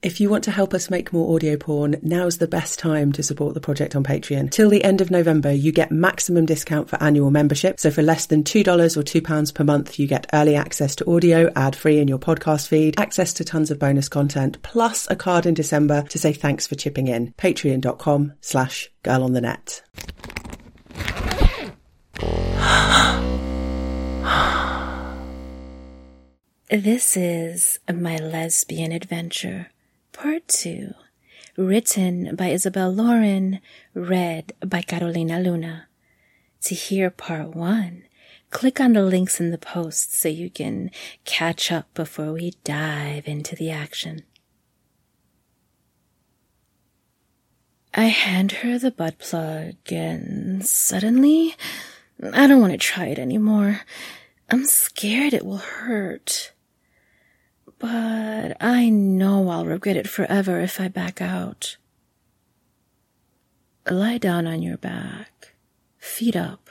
If you want to help us make more audio porn, now's the best time to support the project on Patreon. Till the end of November, you get maximum discount for annual membership. So for less than $2 or £2 per month, you get early access to audio, ad-free in your podcast feed, access to tons of bonus content, plus a card in December to say thanks for chipping in. Patreon.com/girlonthenet. This is My Lesbian Adventure, Part 2, written by Isabel Lauren, read by Carolina Luna. To hear Part 1, click on the links in the post so you can catch up before we dive into the action. I hand her the butt plug and suddenly, I don't want to try it anymore. I'm scared it will hurt. But I know I'll regret it forever if I back out. Lie down on your back, feet up.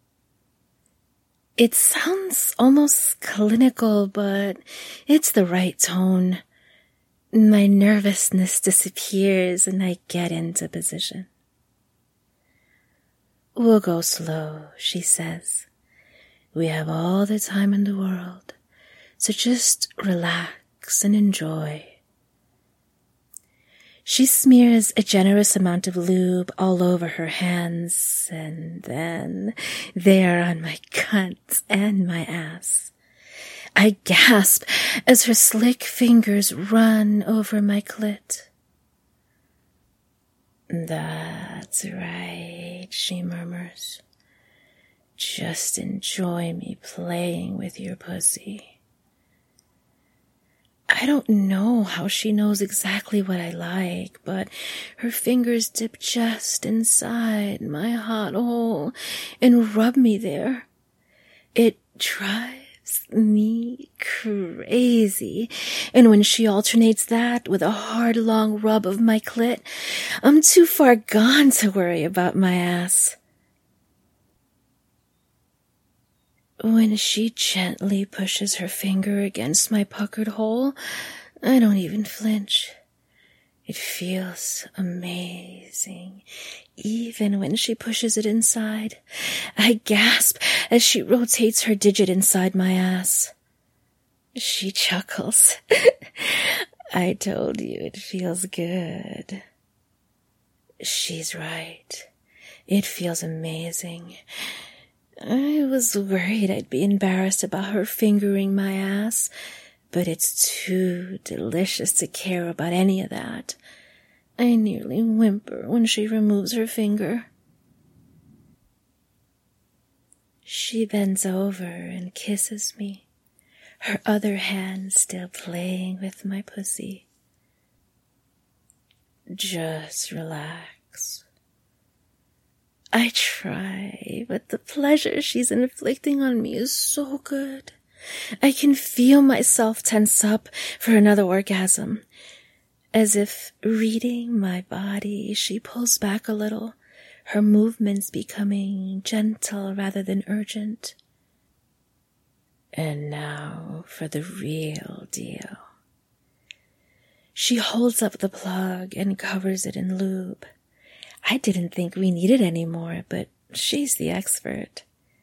It sounds almost clinical, but it's the right tone. My nervousness disappears and I get into position. We'll go slow, she says. We have all the time in the world, so just relax and enjoy. She smears a generous amount of lube all over her hands, and then they are on my cunt and my ass. I gasp as her slick fingers run over my clit. That's right, she murmurs. Just enjoy me playing with your pussy. I don't know how she knows exactly what I like, but her fingers dip just inside my hot hole and rub me there. It drives me crazy, and when she alternates that with a hard, long rub of my clit, I'm too far gone to worry about my ass. When she gently pushes her finger against my puckered hole, I don't even flinch. It feels amazing, even when she pushes it inside. I gasp as she rotates her digit inside my ass. She chuckles. I told you it feels good. She's right. It feels amazing. I was worried I'd be embarrassed about her fingering my ass, but it's too delicious to care about any of that. I nearly whimper when she removes her finger. She bends over and kisses me, her other hand still playing with my pussy. Just relax. I try, but the pleasure she's inflicting on me is so good. I can feel myself tense up for another orgasm. As if reading my body, she pulls back a little, her movements becoming gentle rather than urgent. And now for the real deal. She holds up the plug and covers it in lube. I didn't think we needed any more, but she's the expert.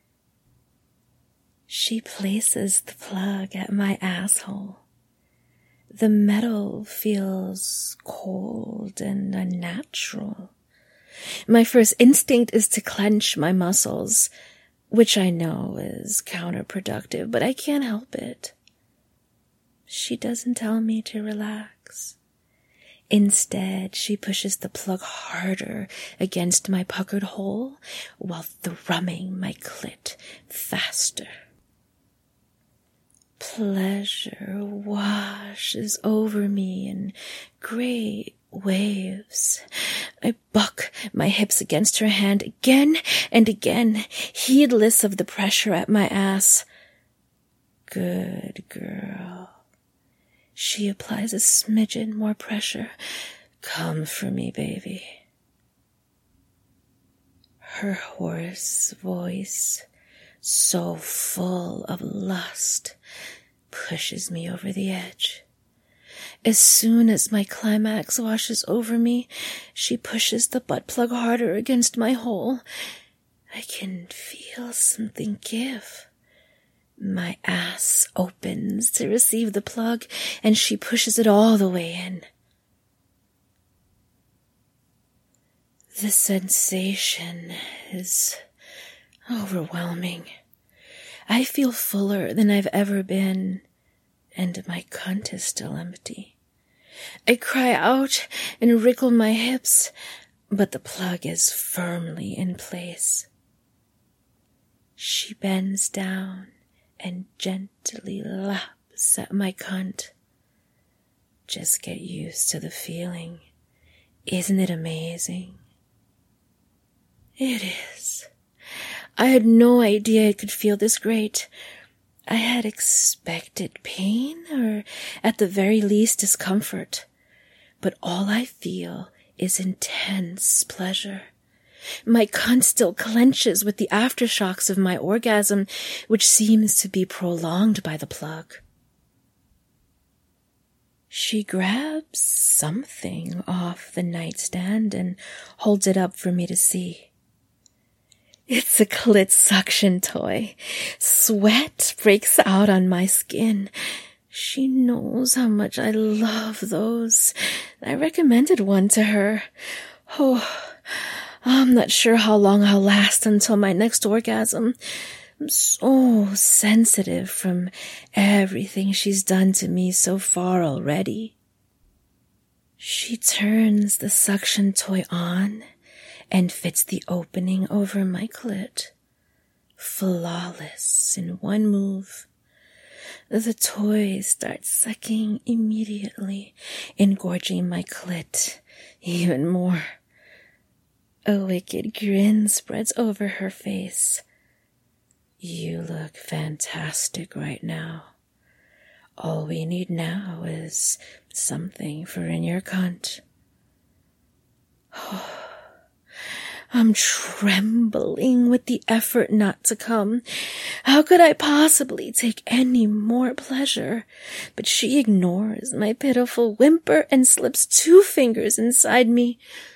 She places the plug at my asshole. The metal feels cold and unnatural. My first instinct is to clench my muscles, which I know is counterproductive, but I can't help it. She doesn't tell me to relax. Instead, she pushes the plug harder against my puckered hole while thrumming my clit faster. Pleasure washes over me in great waves. I buck my hips against her hand again and again, heedless of the pressure at my ass. Good girl. She applies a smidgen more pressure. Come for me, baby. Her hoarse voice, so full of lust, pushes me over the edge. As soon as my climax washes over me, she pushes the butt plug harder against my hole. I can feel something give. My ass opens to receive the plug, and she pushes it all the way in. The sensation is overwhelming. I feel fuller than I've ever been, and my cunt is still empty. I cry out and wriggle my hips, but the plug is firmly in place. She bends down and gently laps at my cunt. Just get used to the feeling. Isn't it amazing? It is. I had no idea it could feel this great. I had expected pain, or at the very least discomfort. But all I feel is intense pleasure. My cunt still clenches with the aftershocks of my orgasm, which seems to be prolonged by the plug. She grabs something off the nightstand and holds it up for me to see. It's a clit suction toy. Sweat breaks out on my skin. She knows how much I love those. I recommended one to her. Oh, I'm not sure how long I'll last until my next orgasm. I'm so sensitive from everything she's done to me so far already. She turns the suction toy on and fits the opening over my clit. Flawless in one move. The toy starts sucking immediately, engorging my clit even more. A wicked grin spreads over her face. You look fantastic right now. All we need now is something for in your cunt. I'm trembling with the effort not to come. How could I possibly take any more pleasure? But she ignores my pitiful whimper and slips 2 fingers inside me.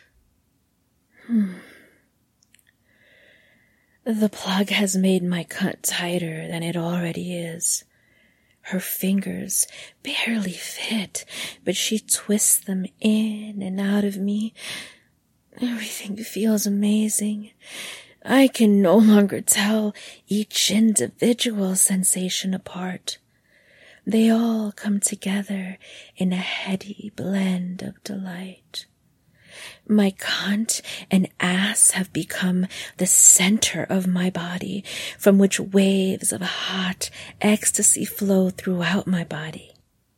The plug has made my cunt tighter than it already is. Her fingers barely fit, but she twists them in and out of me. Everything feels amazing. I can no longer tell each individual sensation apart. They all come together in a heady blend of delight. My cunt and ass have become the center of my body, from which waves of hot ecstasy flow throughout my body.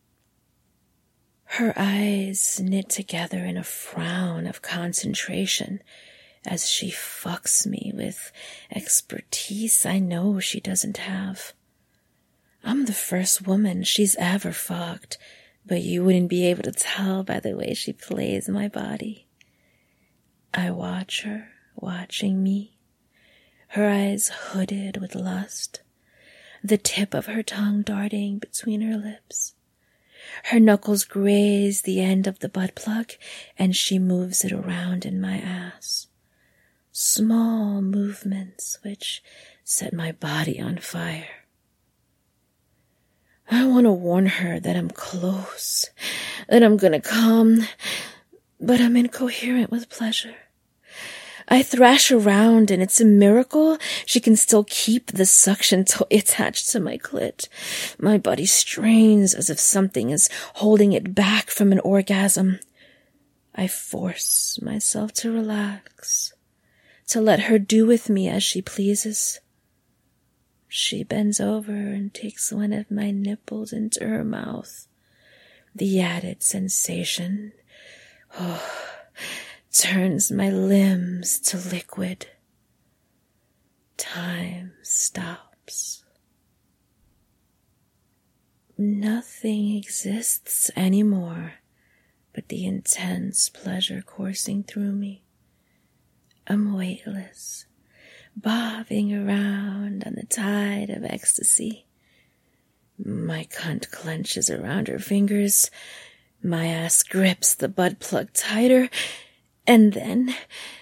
Her eyes knit together in a frown of concentration as she fucks me with expertise I know she doesn't have. I'm the first woman she's ever fucked, but you wouldn't be able to tell by the way she plays my body. I watch her, watching me, her eyes hooded with lust, the tip of her tongue darting between her lips. Her knuckles graze the end of the butt plug, and she moves it around in my ass. Small movements which set my body on fire. I want to warn her that I'm close, that I'm gonna come, but I'm incoherent with pleasure. I thrash around, and it's a miracle she can still keep the suction toy attached to my clit. My body strains as if something is holding it back from an orgasm. I force myself to relax, to let her do with me as she pleases. She bends over and takes one of my nipples into her mouth. The added sensation turns my limbs to liquid. Time stops. Nothing exists anymore but the intense pleasure coursing through me. I'm weightless, bobbing around on the tide of ecstasy. My cunt clenches around her fingers. My ass grips the butt plug tighter, and then,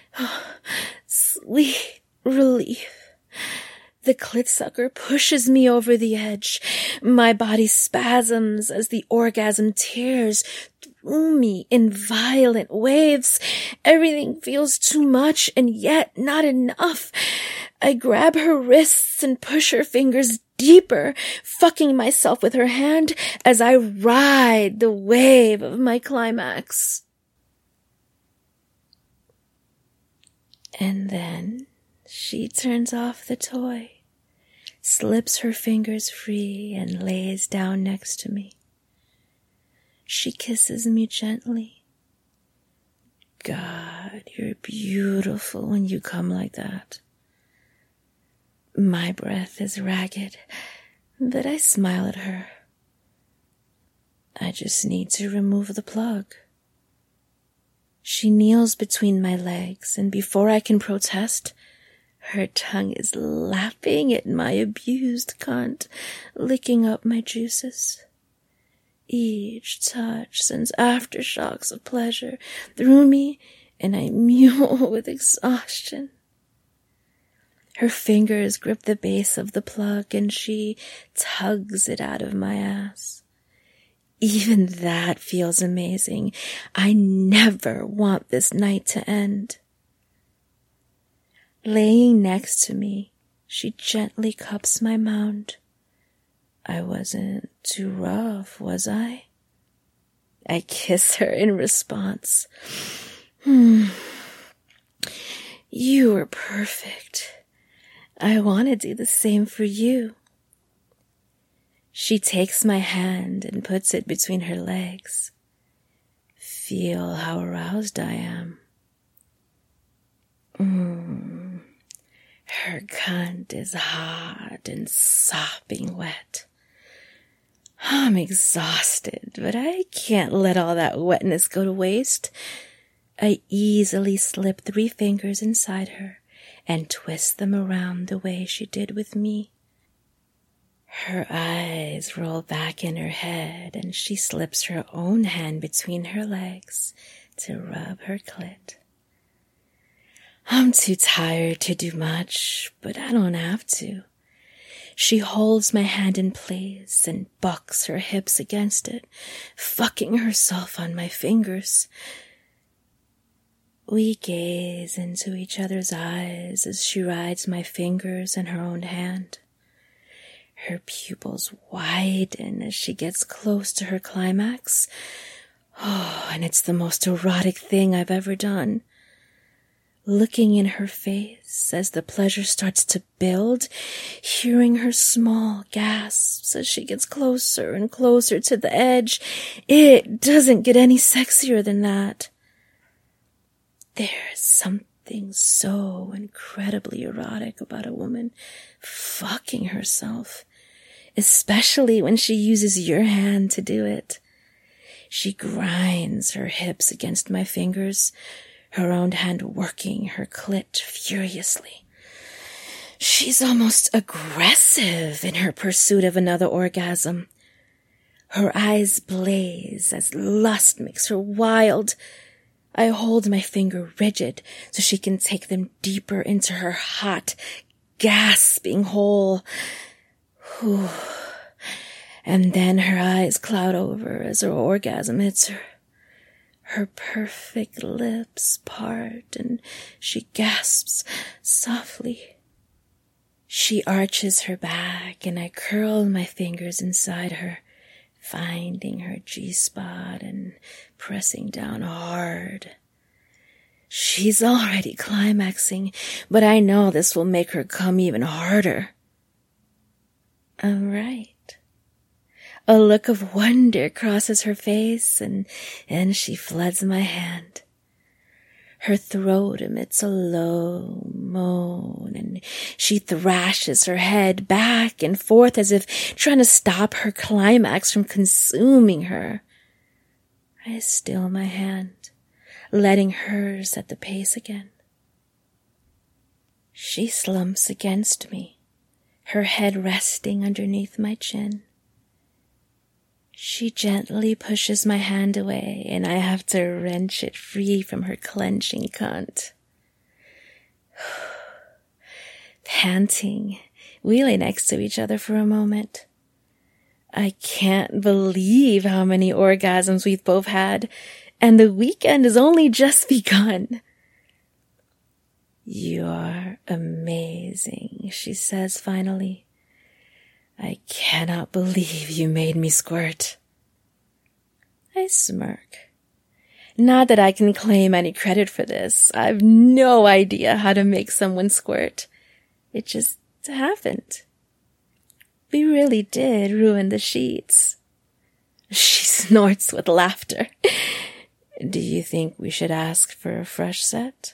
sweet relief. The clit sucker pushes me over the edge. My body spasms as the orgasm tears through me in violent waves. Everything feels too much and yet not enough. I grab her wrists and push her fingers deeper, fucking myself with her hand as I ride the wave of my climax. And then she turns off the toy, slips her fingers free, and lays down next to me. She kisses me gently. God, you're beautiful when you come like that. My breath is ragged, but I smile at her. I just need to remove the plug. She kneels between my legs, and before I can protest, her tongue is lapping at my abused cunt, licking up my juices. Each touch sends aftershocks of pleasure through me, and I mew with exhaustion. Her fingers grip the base of the plug, and she tugs it out of my ass. Even that feels amazing. I never want this night to end. Laying next to me, she gently cups my mound. I wasn't too rough, was I? I kiss her in response. You were perfect. I want to do the same for you. She takes my hand and puts it between her legs. Feel how aroused I am. Her cunt is hot and sopping wet. I'm exhausted, but I can't let all that wetness go to waste. I easily slip 3 fingers inside her and twist them around the way she did with me. Her eyes roll back in her head, and she slips her own hand between her legs to rub her clit. I'm too tired to do much, but I don't have to. She holds my hand in place and bucks her hips against it, fucking herself on my fingers. We gaze into each other's eyes as she rides my fingers in her own hand. Her pupils widen as she gets close to her climax. And it's the most erotic thing I've ever done. Looking in her face as the pleasure starts to build, hearing her small gasps as she gets closer and closer to the edge, it doesn't get any sexier than that. There's something so incredibly erotic about a woman fucking herself, especially when she uses your hand to do it. She grinds her hips against my fingers, her own hand working her clit furiously. She's almost aggressive in her pursuit of another orgasm. Her eyes blaze as lust makes her wild. I hold my finger rigid so she can take them deeper into her hot, gasping hole. And then her eyes cloud over as her orgasm hits her. Her perfect lips part and she gasps softly. She arches her back and I curl my fingers inside her, finding her G-spot and pressing down hard. She's already climaxing, but I know this will make her come even harder. I'm right. A look of wonder crosses her face, and she floods my hand. Her throat emits a low moan, and she thrashes her head back and forth as if trying to stop her climax from consuming her. I still my hand, letting her set the pace again. She slumps against me, her head resting underneath my chin. She gently pushes my hand away, and I have to wrench it free from her clenching cunt. Panting, we lay next to each other for a moment. I can't believe how many orgasms we've both had, and the weekend has only just begun. You're amazing, she says finally. I cannot believe you made me squirt. I smirk. Not that I can claim any credit for this. I've no idea how to make someone squirt. It just happened. We really did ruin the sheets. She snorts with laughter. Do you think we should ask for a fresh set?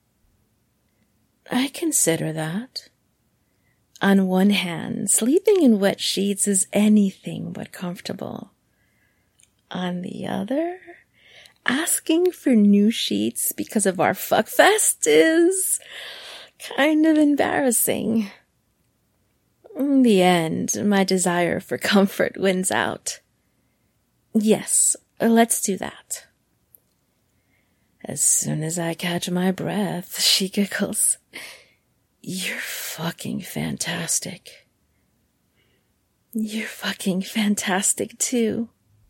I consider that. On one hand, sleeping in wet sheets is anything but comfortable. On the other, asking for new sheets because of our fuckfest is kind of embarrassing. In the end, my desire for comfort wins out. Yes, let's do that. As soon as I catch my breath, she giggles. You're fucking fantastic. You're fucking fantastic too.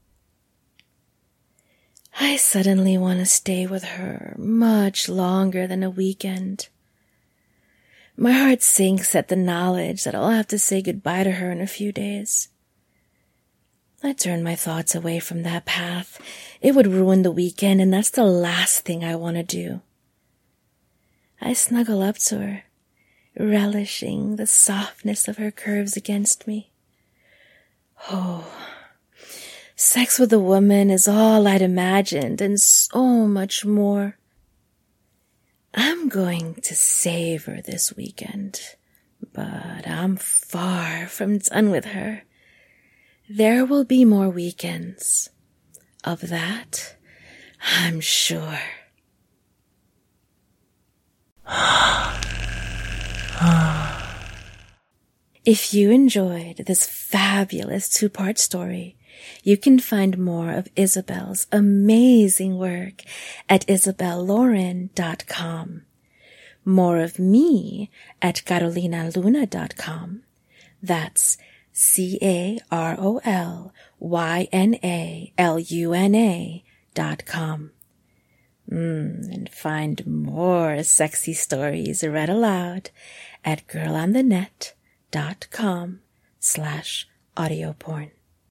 I suddenly want to stay with her much longer than a weekend. My heart sinks at the knowledge that I'll have to say goodbye to her in a few days. I turn my thoughts away from that path. It would ruin the weekend, and that's the last thing I want to do. I snuggle up to her, relishing the softness of her curves against me. Oh, sex with a woman is all I'd imagined and so much more. I'm going to savor this weekend, but I'm far from done with her. There will be more weekends. Of that, I'm sure. If you enjoyed this fabulous 2-part story, you can find more of Isabel's amazing work at isabellauren.com. More of me at carolinaluna.com. That's CAROLYNALUNA.com. And find more sexy stories read aloud at girlonthenet.com/audioporn.